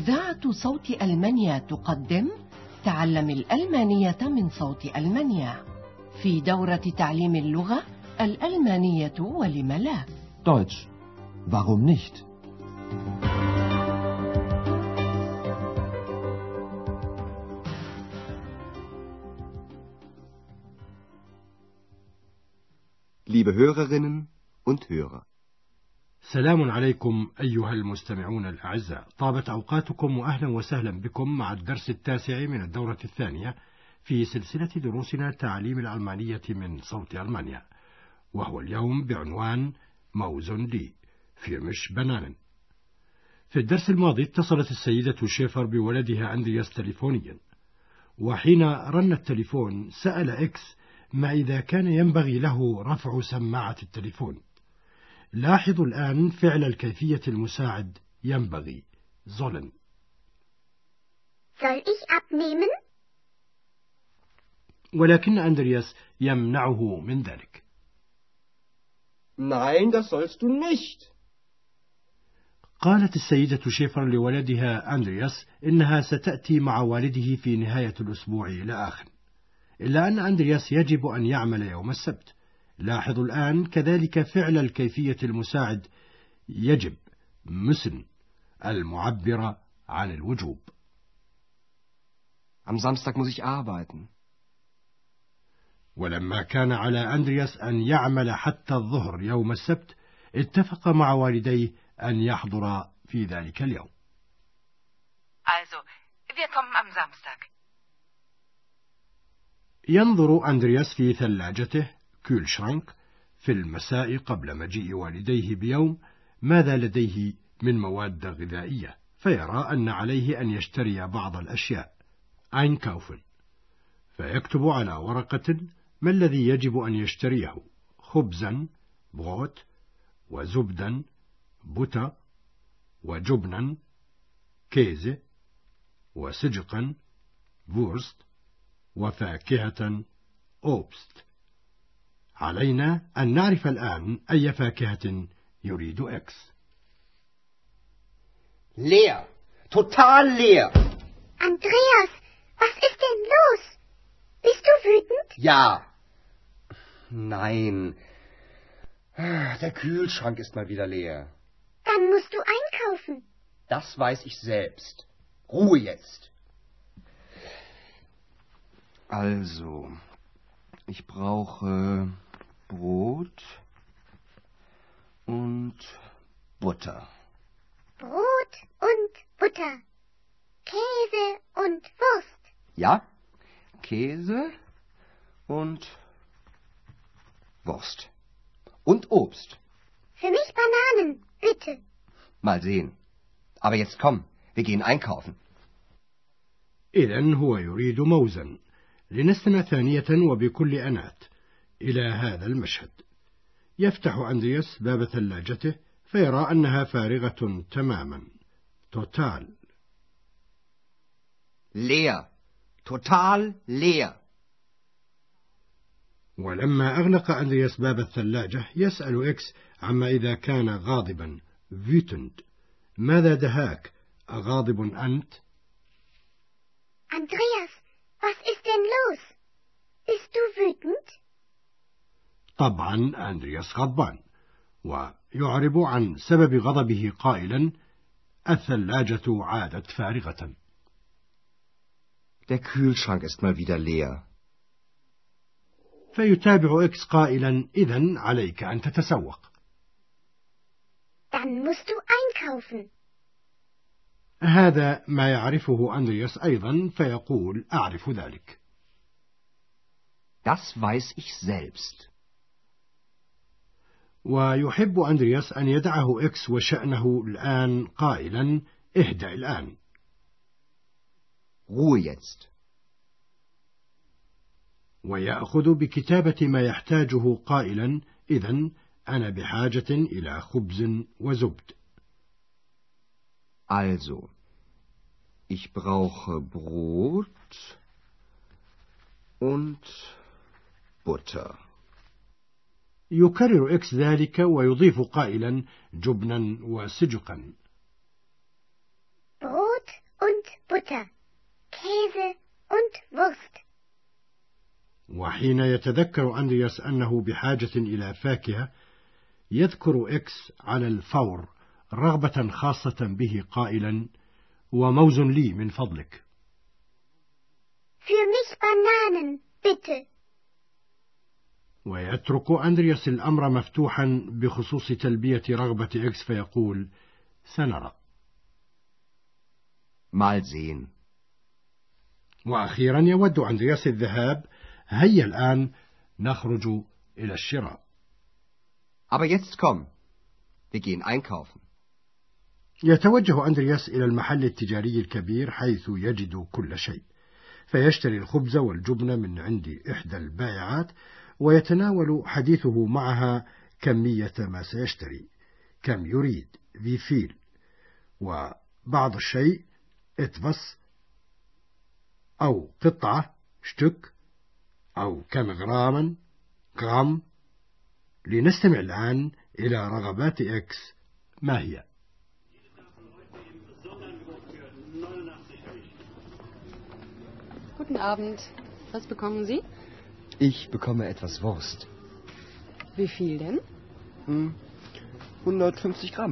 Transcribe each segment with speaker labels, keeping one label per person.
Speaker 1: إذاعة صوت ألمانيا تقدم تعلم الألمانية من صوت ألمانيا في دورة تعليم اللغة الألمانية ولم لا.
Speaker 2: Deutsch. Warum nicht?
Speaker 3: Liebe Hörerinnen und Hörer.
Speaker 4: سلام عليكم أيها المستمعون الأعزاء، طابت أوقاتكم وأهلا وسهلا بكم مع الدرس 9 من الدورة 2 في سلسلة دروسنا تعليم الألمانية من صوت ألمانيا، وهو اليوم بعنوان موزن لي فيرمش بنانا. في الدرس الماضي اتصلت السيدة شيفر بولدها أندرياس تليفونيا، وحين رن التليفون سأل إكس ما إذا كان ينبغي له رفع سماعة التليفون. لاحظوا الآن فعل الكيفية المساعد ينبغي sollen.
Speaker 5: Soll ich abnehmen؟
Speaker 4: ولكن أندرياس يمنعه من ذلك.
Speaker 3: Nein, das sollst du nicht.
Speaker 4: قالت السيدة شيفر لولدها أندرياس إنها ستأتي مع والده في نهاية الأسبوع إلى آخر، إلا أن أندرياس يجب أن يعمل يوم السبت. لاحظوا الآن كذلك فعل الكيفية المساعد يجب müssen المعبرة عن الوجوب.
Speaker 3: Am Samstag muss ich arbeiten.
Speaker 4: ولما كان على أندرياس أن يعمل حتى الظهر يوم السبت، اتفق مع والديه أن يحضر في ذلك اليوم.
Speaker 6: Also, wir kommen am Samstag.
Speaker 4: ينظر أندرياس في ثلاجته كولشرانك في المساء قبل مجيء والديه بيوم ماذا لديه من مواد غذائية، فيرى أن عليه أن يشتري بعض الأشياء einkaufen، فيكتب على ورقة ما الذي يجب أن يشتريه: خبزا بروت، وزبدا بوتا، وجبنا كيزه، وسجقا وورست، وفاكهة أوبست. علينا أن نعرف الآن أي فاكهة يريد إكس.
Speaker 3: Leer. Total leer.
Speaker 5: Andreas, was ist denn los? Bist du wütend?
Speaker 3: Ja. Nein. Der Kühlschrank ist mal wieder leer.
Speaker 5: Dann musst du einkaufen.
Speaker 3: Das weiß ich selbst. Ruhe jetzt. Also, ich brauche Brot und Butter.
Speaker 5: Brot und Butter. Käse und Wurst.
Speaker 3: Ja, Käse und Wurst. Und Obst.
Speaker 5: Für mich Bananen, bitte.
Speaker 3: Mal sehen. Aber jetzt komm, wir gehen einkaufen.
Speaker 4: إذن هو يريد موزا. لنستمع ثانية وبكل أنات إلى هذا المشهد. يفتح أندرياس باب ثلاجته فيرى أنها فارغة تماما. توتال.
Speaker 3: Leer. Total leer.
Speaker 4: ولما أغلق أندرياس باب الثلاجة يسأل إكس عما إذا كان غاضبا wütend. ماذا دهاك؟ أغاضب أنت؟
Speaker 5: Andreas, was ist denn los? Bist du wütend?
Speaker 4: طبعا أندرياس غضبان، ويعرب عن سبب غضبه قائلا الثلاجة عادت فارغة.
Speaker 3: Der Kühlschrank ist mal wieder leer.
Speaker 4: فيتابع إكس قائلا إذن عليك أن تتسوق.
Speaker 5: Dann musst du einkaufen.
Speaker 4: هذا ما يعرفه أندرياس أيضا، فيقول أعرف ذلك.
Speaker 3: Das weiß ich selbst.
Speaker 4: ويحب أندرياس أن يدعه إكس وشأنه الآن قائلا اهدأ الآن.
Speaker 3: Ruhe jetzt.
Speaker 4: ويأخذ بكتابة ما يحتاجه قائلا إذن أنا بحاجة إلى خبز وزبد.
Speaker 3: Also, ich brauche Brot und Butter.
Speaker 4: يكرر إكس ذلك ويضيف قائلا جبنا وسجقا.
Speaker 5: Brot Butter, Käse und Wurst.
Speaker 4: وحين يتذكر أندرياس أنه بحاجة إلى فاكهة يذكر إكس على الفور رغبة خاصة به قائلا: وموز لي من فضلك.
Speaker 5: Für mich Bananen, bitte.
Speaker 4: ويترك أندرياس الأمر مفتوحا بخصوص تلبية رغبة إكس فيقول: سنرى.
Speaker 3: Mal sehen.
Speaker 4: وأخيرا يود أندرياس الذهاب. هيا الآن نخرج إلى الشراء.
Speaker 3: Aber jetzt komm. Wir gehen einkaufen.
Speaker 4: يتوجه أندرياس إلى المحل التجاري الكبير حيث يجد كل شيء، فيشتري الخبز والجبن من عند إحدى البائعات، ويتناول حديثه معها كمية ما سيشتري، كم يريد wie viel، وبعض الشيء etwas، أو قطعة Stück، أو كم غراما غرام. لنستمع الآن إلى رغبات إكس. ما هي؟
Speaker 7: Guten Abend. Was bekommen Sie?
Speaker 3: Ich bekomme etwas Wurst.
Speaker 7: Wie viel denn?
Speaker 3: 150 Gramm.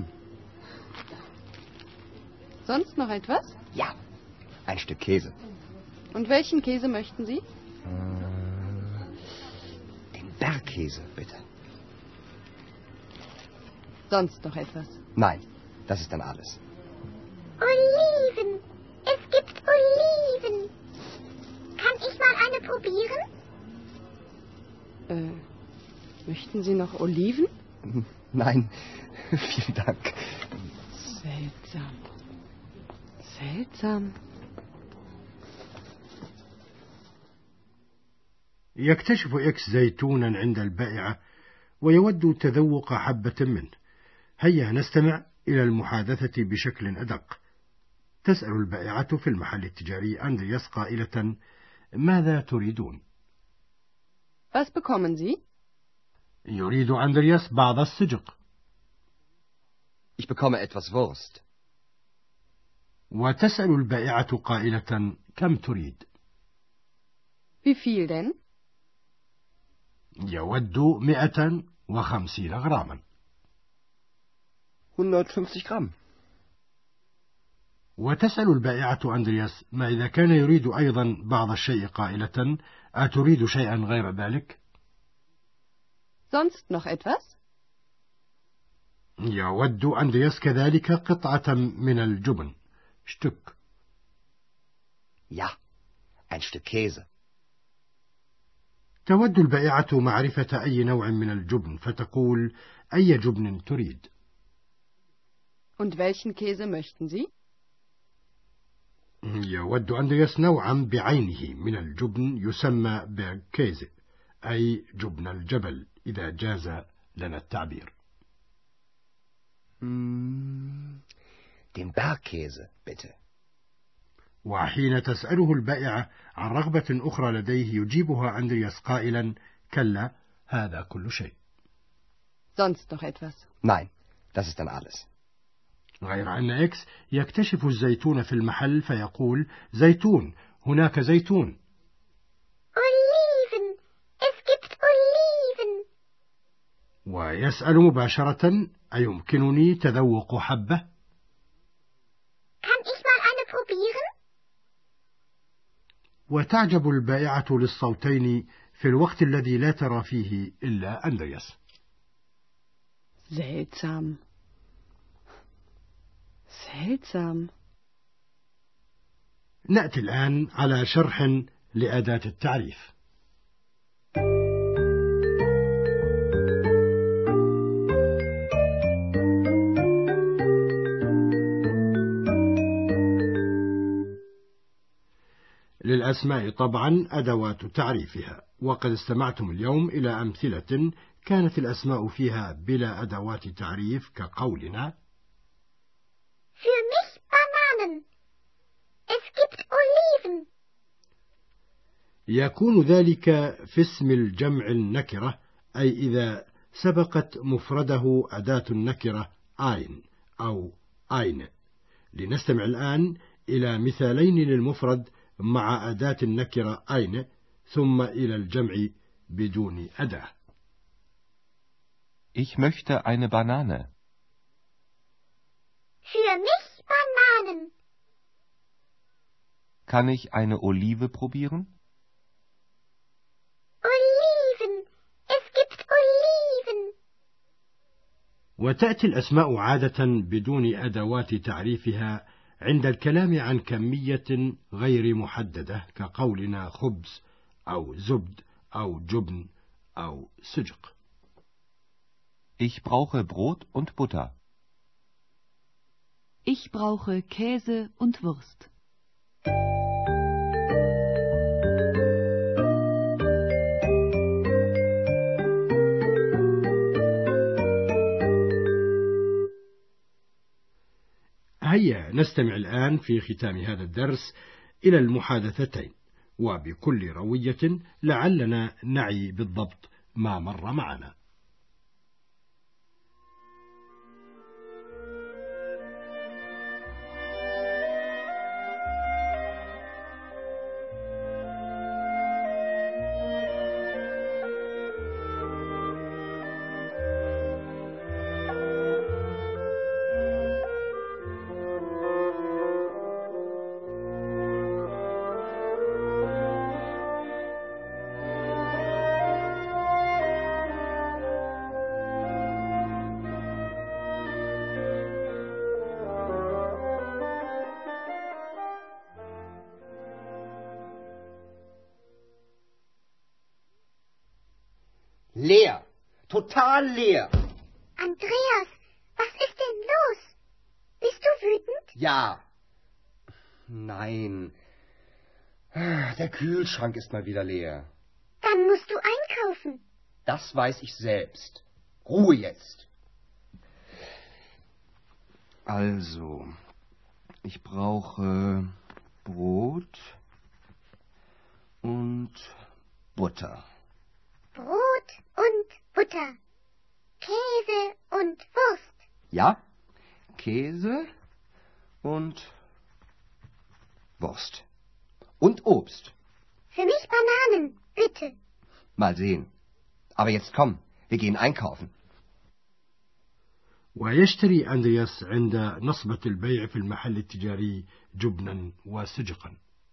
Speaker 7: Sonst noch etwas?
Speaker 3: Ja, ein Stück Käse.
Speaker 7: Und welchen Käse möchten Sie?
Speaker 3: Den Bergkäse, bitte.
Speaker 7: Sonst noch etwas?
Speaker 3: Nein, das ist dann alles.
Speaker 5: Oliven. Es gibt Oliven. Kann ich mal eine probieren?
Speaker 7: Möchten Sie noch Oliven?
Speaker 3: Nein, vielen Dank.
Speaker 7: Seltsam. Seltsam.
Speaker 4: يكتشف إكس زيتونا عند البائعة ويود تذوق حبة منه. هيا نستمع إلى المحادثة بشكل أدق. تسأل البائعة في المحل التجاري أندرياس قائلة: ماذا تريدون؟
Speaker 7: Was bekommen Sie?
Speaker 4: يريد أندرياس بعض السجق.
Speaker 3: Ich bekomme etwas Wurst.
Speaker 4: وتسأل البائعة قائلة: كم تريد؟
Speaker 7: Wie viel denn?
Speaker 4: يود 150 غراما.
Speaker 3: 150 Gramm.
Speaker 4: وتسأل البائعة أندرياس ما إذا كان يريد أيضا بعض الشيء قائلة: أتريد شيئا غير ذلك؟
Speaker 7: Sonst noch etwas?
Speaker 4: يود أندرياس كذلك قطعة من الجبن Stück.
Speaker 3: Ja, ein Stück Käse.
Speaker 4: تود البائعة معرفة أي نوع من الجبن فتقول: أي جبن تريد؟
Speaker 7: Und welchen Käse möchten Sie?
Speaker 4: يود أندرياس نوعا بعينه من الجبن يسمى بيركيزي، أي جبن الجبل إذا جاز لنا التعبير.
Speaker 3: Den Bergkäse, bitte.
Speaker 4: وحين تسأله البائعة عن رغبة أخرى لديه يجيبها أندرياس قائلا: كلا، هذا كل شيء.
Speaker 7: Sonst noch etwas?
Speaker 3: Nein, das ist dann alles.
Speaker 4: غير أن إكس يكتشف الزيتون في المحل فيقول: زيتون، هناك زيتون.
Speaker 5: Oliven. Es gibt Oliven.
Speaker 4: ويسأل مباشرة: أيمكنني تذوق حبة؟
Speaker 5: Kann ich mal eine probieren?
Speaker 4: وتعجب البائعة للصوتين في الوقت الذي لا ترى فيه إلا أندرياس.
Speaker 7: Seltsam. Seltsam.
Speaker 4: نأتي الآن على شرح لأداة التعريف. للأسماء طبعا أدوات تعريفها، وقد استمعتم اليوم إلى أمثلة كانت الأسماء فيها بلا أدوات تعريف كقولنا:
Speaker 5: Für mich Bananen. Es gibt Oliven.
Speaker 4: يكون ذلك في اسم الجمع النكرة، أي إذا سبقت مفرده أداة النكرة ein أو eine. لنستمع الآن إلى مثالين للمفرد مع أداة النكرة أين، ثم إلى الجمع بدون أداة.
Speaker 2: Ich möchte eine Banane.
Speaker 5: Für mich Bananen.
Speaker 2: Kann ich eine Olive probieren?
Speaker 5: Oliven. Es gibt Oliven.
Speaker 4: وتأتي الأسماء عادة بدون أدوات تعريفها عند الكلام عن كمية غير محددة كقولنا خبز أو زبد أو جبن أو سجق.
Speaker 2: Ich brauche Brot und Butter.
Speaker 8: Ich brauche Käse und Wurst.
Speaker 4: هيا نستمع الآن في ختام هذا الدرس إلى المحادثتين، وبكل روية لعلنا نعي بالضبط ما مر معنا.
Speaker 3: Leer. Total leer.
Speaker 5: Andreas, was ist denn los? Bist du wütend?
Speaker 3: Ja. Nein. Der Kühlschrank ist mal wieder leer.
Speaker 5: Dann musst du einkaufen.
Speaker 3: Das weiß ich selbst. Ruhe jetzt. Also, ich brauche Brot und Butter.
Speaker 5: Brot und Butter. Käse und Wurst.
Speaker 3: Ja, Käse und Wurst. Und Obst.
Speaker 5: Für mich Bananen, bitte.
Speaker 3: Mal sehen. Aber jetzt komm, wir gehen einkaufen.
Speaker 4: ويشتري أندرياس عند نصبة البيع في المحل التجاري جبنا وسجقا.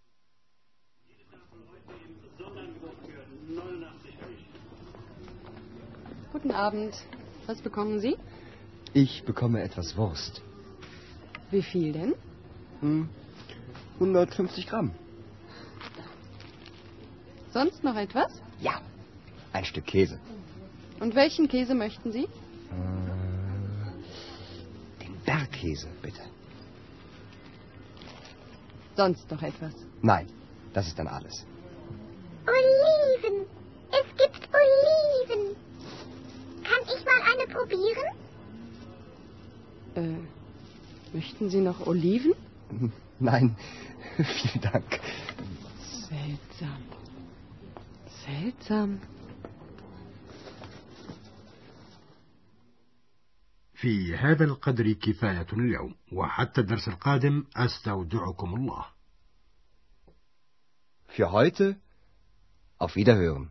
Speaker 7: Guten Abend. Was bekommen Sie?
Speaker 3: Ich bekomme etwas Wurst.
Speaker 7: Wie viel denn?
Speaker 3: 150 Gramm.
Speaker 7: Sonst noch etwas?
Speaker 3: Ja, ein Stück Käse.
Speaker 7: Und welchen Käse möchten Sie?
Speaker 3: Den Bergkäse, bitte.
Speaker 7: Sonst noch etwas?
Speaker 3: Nein, das ist dann alles.
Speaker 5: Oliven. Es gibt Oliven. Kann ich mal eine probieren?
Speaker 7: Möchten Sie noch Oliven?
Speaker 3: Nein, vielen Dank.
Speaker 7: Seltsam. Seltsam.
Speaker 4: في هذا القدر كفاية اليوم، وحتى الدرس القادم أستودعكم الله.
Speaker 3: Für heute auf Wiederhören.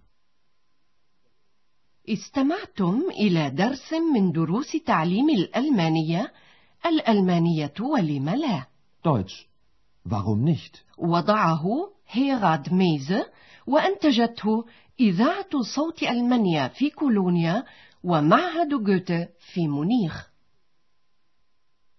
Speaker 1: استمعتم إلى درس من دروس تعليم الألمانية ولم لا.
Speaker 2: Deutsch. Warum nicht?
Speaker 1: وضعه هيراد ميزه وأنتجته إذاعة صوت ألمانيا في كولونيا ومعهد جوته في مونيخ.